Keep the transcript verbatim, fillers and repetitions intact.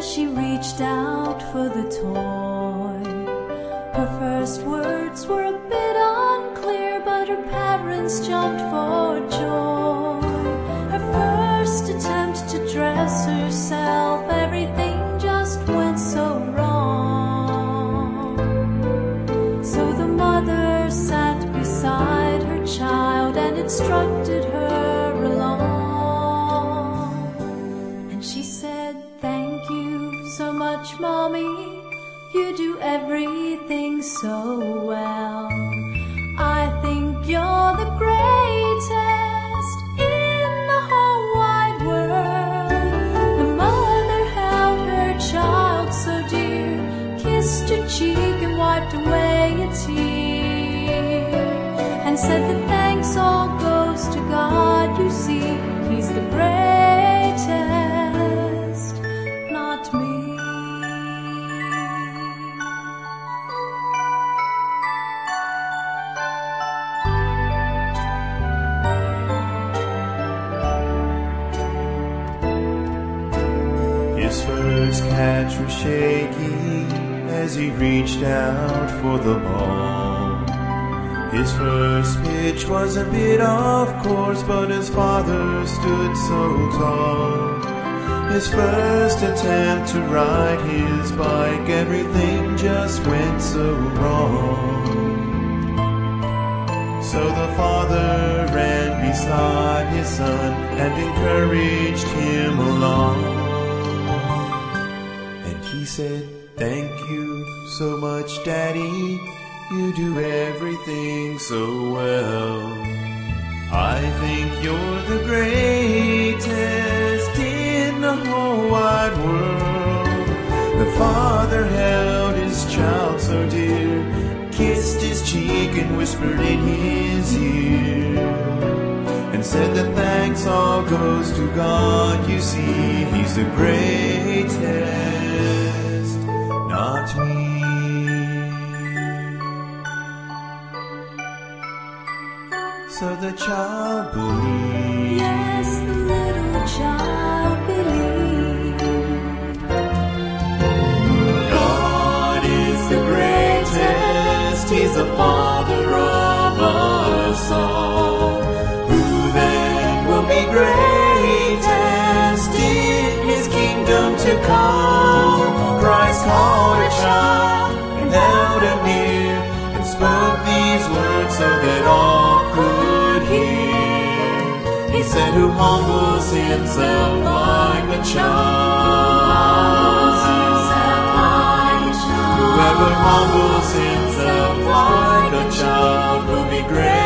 as she reached out for the toy. Her first words were a bit unclear, but her parents jumped for joy. Her first attempt to dress herself, everything just went so wrong. So the mother sat beside her child and instructed her along. And she said, "Thank you so much, Mommy. You do everything so well. I think you're the greatest in the whole wide world." The mother held her child so dear, kissed her cheek and wiped away a tear, and said that thanks all goes to God. You see, He's the greatest, not me. His first catch was shaky as he reached out for the ball. His first pitch was a bit off course, but his father stood so tall. His first attempt to ride his bike, everything just went so wrong. So the father ran beside his son and encouraged him along. And he said, "Thank you so much, Daddy. You do everything so well. I think you're the greatest in the whole wide world." The father held his child so dear, kissed his cheek and whispered in his ear, and said that thanks all goes to God. You see, He's the greatest, not me. So the child believed. Yes, the little child believed. God is the greatest. He's the Father of us all. Who then will be greatest in His kingdom to come? Christ called a child and held him near, and spoke these words so that all could hear. He said, "Who humbles himself like a child, whoever humbles himself like a child will be great."